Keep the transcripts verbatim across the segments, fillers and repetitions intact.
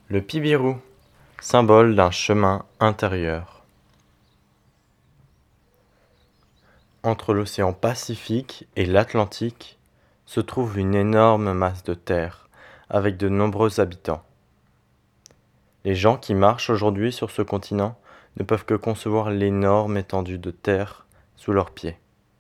Le Pibiru, symbole d'un chemin intérieur. Entre l'océan Pacifique et l'Atlantique se trouve une énorme masse de terre avec de nombreux habitants. Les gens qui marchent aujourd'hui sur ce continent ne peuvent que concevoir l'énorme étendue de terre sous leurs pieds.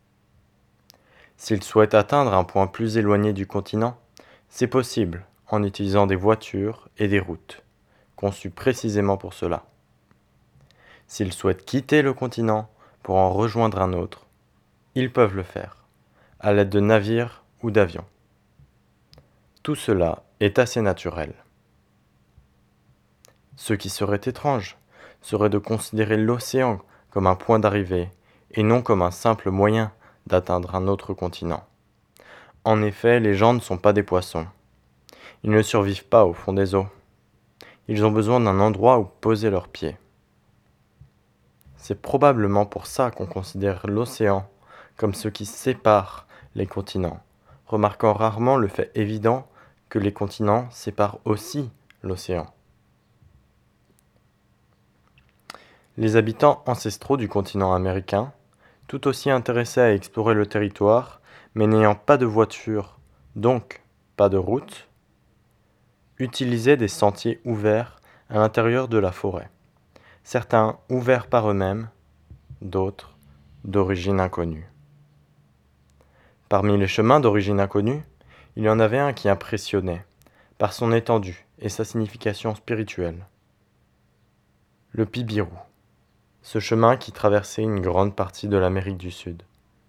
S'ils souhaitent atteindre un point plus éloigné du continent, c'est possible en utilisant des voitures et des routes, conçues précisément pour cela. S'ils souhaitent quitter le continent pour en rejoindre un autre, ils peuvent le faire, à l'aide de navires ou d'avions. Tout cela est assez naturel. Ce qui serait étrange serait de considérer l'océan comme un point d'arrivée et non comme un simple moyen d'atteindre un autre continent. En effet, les gens ne sont pas des poissons. Ils ne survivent pas au fond des eaux. Ils ont besoin d'un endroit où poser leurs pieds. C'est probablement pour ça qu'on considère l'océan comme ce qui sépare les continents, remarquant rarement le fait évident que les continents séparent aussi l'océan. Les habitants ancestraux du continent américain, tout aussi intéressés à explorer le territoire, mais n'ayant pas de voiture, donc pas de route, utilisaient des sentiers ouverts à l'intérieur de la forêt, certains ouverts par eux-mêmes, d'autres d'origine inconnue. Parmi les chemins d'origine inconnue, il y en avait un qui impressionnait, par son étendue et sa signification spirituelle. Le Pibiru, ce chemin qui traversait une grande partie de l'Amérique du Sud.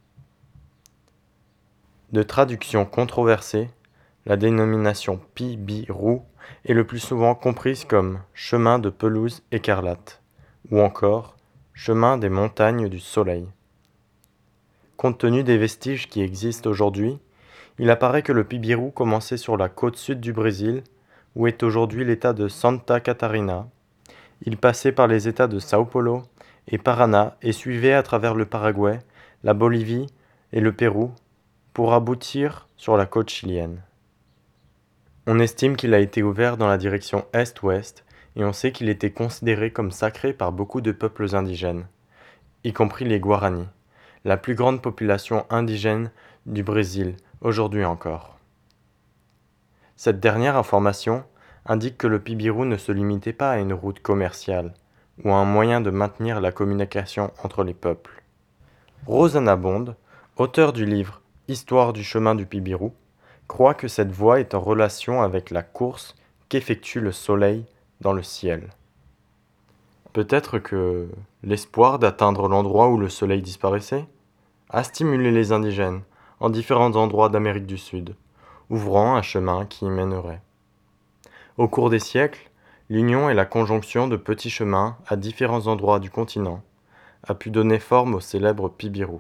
De traduction controversée, la dénomination Pibiru est le plus souvent comprise comme chemin de pelouse écarlate, ou encore chemin des montagnes du soleil. Compte tenu des vestiges qui existent aujourd'hui, il apparaît que le Pibiru commençait sur la côte sud du Brésil, où est aujourd'hui l'état de Santa Catarina. Il passait par les états de São Paulo et Paraná et suivait à travers le Paraguay, la Bolivie et le Pérou pour aboutir sur la côte chilienne. On estime qu'il a été ouvert dans la direction est-ouest et on sait qu'il était considéré comme sacré par beaucoup de peuples indigènes, y compris les Guaranis, la plus grande population indigène du Brésil aujourd'hui encore. Cette dernière information indique que le Pibiru ne se limitait pas à une route commerciale ou à un moyen de maintenir la communication entre les peuples. Rosana Bond, auteure du livre Histoire du chemin du Pibiru, croit que cette voie est en relation avec la course qu'effectue le soleil dans le ciel. Peut-être que l'espoir d'atteindre l'endroit où le soleil disparaissait a stimulé les indigènes en différents endroits d'Amérique du Sud, ouvrant un chemin qui y mènerait. Au cours des siècles, l'union et la conjonction de petits chemins à différents endroits du continent a pu donner forme au célèbre Pibiru.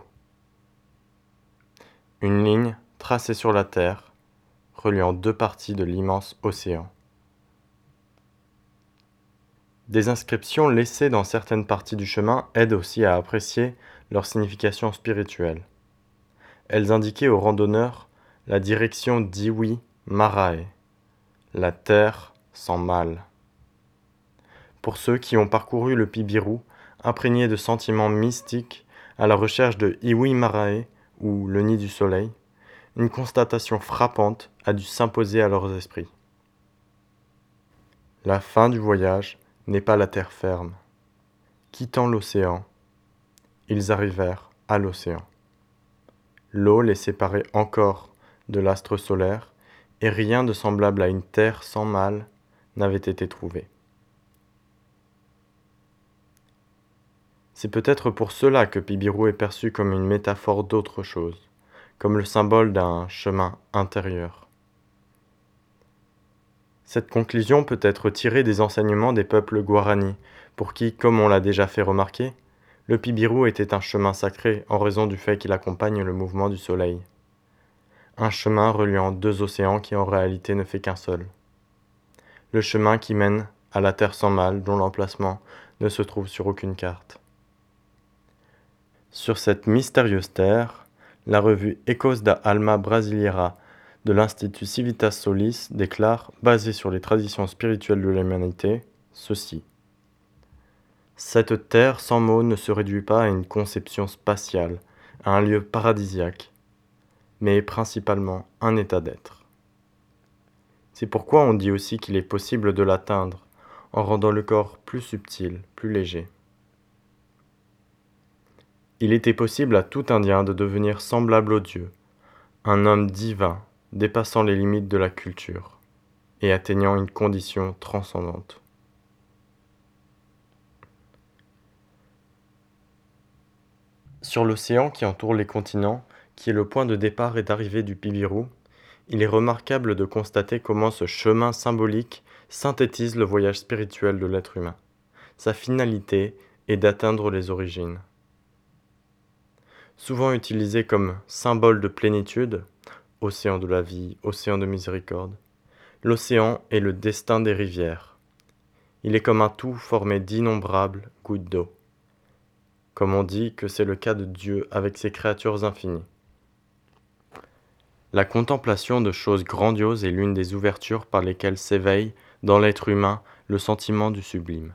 Une ligne tracée sur la terre, reliant deux parties de l'immense océan. Des inscriptions laissées dans certaines parties du chemin aident aussi à apprécier leur signification spirituelle. Elles indiquaient aux randonneurs la direction d'Iwi Marae, la terre sans mal. Pour ceux qui ont parcouru le Pibiru, imprégnés de sentiments mystiques à la recherche de Iwi Marae, ou le nid du soleil, une constatation frappante a dû s'imposer à leurs esprits. La fin du voyage n'est pas la terre ferme. Quittant l'océan, ils arrivèrent à l'océan. L'eau les séparait encore de l'astre solaire, et rien de semblable à une terre sans mal n'avait été trouvé. C'est peut-être pour cela que Pibiru est perçu comme une métaphore d'autre chose, comme le symbole d'un chemin intérieur. Cette conclusion peut être tirée des enseignements des peuples Guarani, pour qui, comme on l'a déjà fait remarquer, le Pibiru était un chemin sacré en raison du fait qu'il accompagne le mouvement du soleil. Un chemin reliant deux océans qui en réalité ne fait qu'un seul. Le chemin qui mène à la terre sans mal dont l'emplacement ne se trouve sur aucune carte. Sur cette mystérieuse terre, la revue Ecos da Alma Brasileira de l'Institut Civitas Solis déclare, basé sur les traditions spirituelles de l'humanité, ceci. Cette terre sans mots ne se réduit pas à une conception spatiale, à un lieu paradisiaque, mais est principalement un état d'être. C'est pourquoi on dit aussi qu'il est possible de l'atteindre, en rendant le corps plus subtil, plus léger. Il était possible à tout Indien de devenir semblable au Dieu, un homme divin, dépassant les limites de la culture et atteignant une condition transcendante. Sur l'océan qui entoure les continents, qui est le point de départ et d'arrivée du Pibiru, il est remarquable de constater comment ce chemin symbolique synthétise le voyage spirituel de l'être humain. Sa finalité est d'atteindre les origines. Souvent utilisé comme symbole de plénitude, océan de la vie, océan de miséricorde, l'océan est le destin des rivières. Il est comme un tout formé d'innombrables gouttes d'eau. Comme on dit que c'est le cas de Dieu avec ses créatures infinies. La contemplation de choses grandioses est l'une des ouvertures par lesquelles s'éveille dans l'être humain le sentiment du sublime.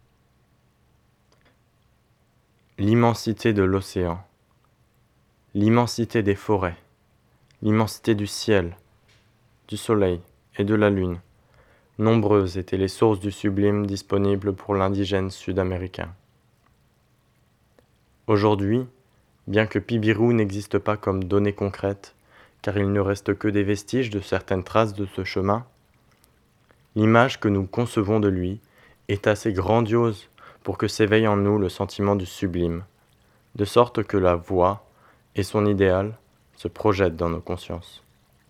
L'immensité de l'océan, l'immensité des forêts, l'immensité du ciel, du soleil et de la lune, nombreuses étaient les sources du sublime disponibles pour l'indigène sud-américain. Aujourd'hui, bien que Pibiru n'existe pas comme donnée concrète, car il ne reste que des vestiges de certaines traces de ce chemin, l'image que nous concevons de lui est assez grandiose pour que s'éveille en nous le sentiment du sublime, de sorte que la voix et son idéal se projettent dans nos consciences.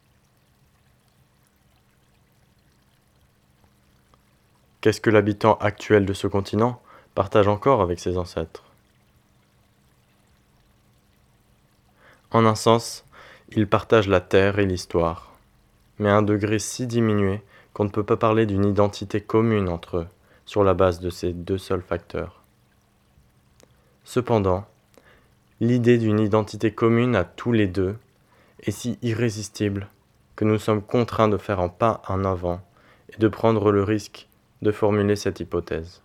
Qu'est-ce que l'habitant actuel de ce continent partage encore avec ses ancêtres ? En un sens, ils partagent la terre et l'histoire, mais à un degré si diminué qu'on ne peut pas parler d'une identité commune entre eux, sur la base de ces deux seuls facteurs. Cependant, l'idée d'une identité commune à tous les deux est si irrésistible que nous sommes contraints de faire un pas en avant et de prendre le risque de formuler cette hypothèse.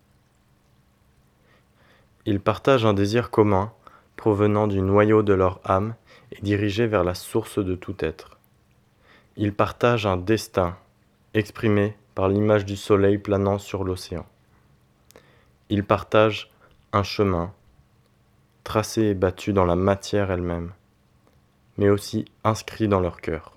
Ils partagent un désir commun provenant du noyau de leur âme et dirigé vers la source de tout être. Ils partagent un destin exprimé par l'image du soleil planant sur l'océan. Ils partagent un chemin tracé et battu dans la matière elle-même, mais aussi inscrit dans leur cœur.